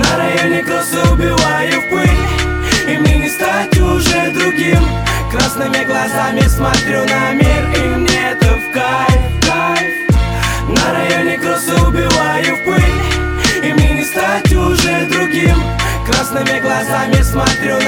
На районе кроссы убиваю в пыль, и мне не стать уже другим. Красными глазами смотрю на мир, и мне это в кайф. На районе кроссы убиваю в пыль, и мне не стать уже другим. Красными глазами смотрю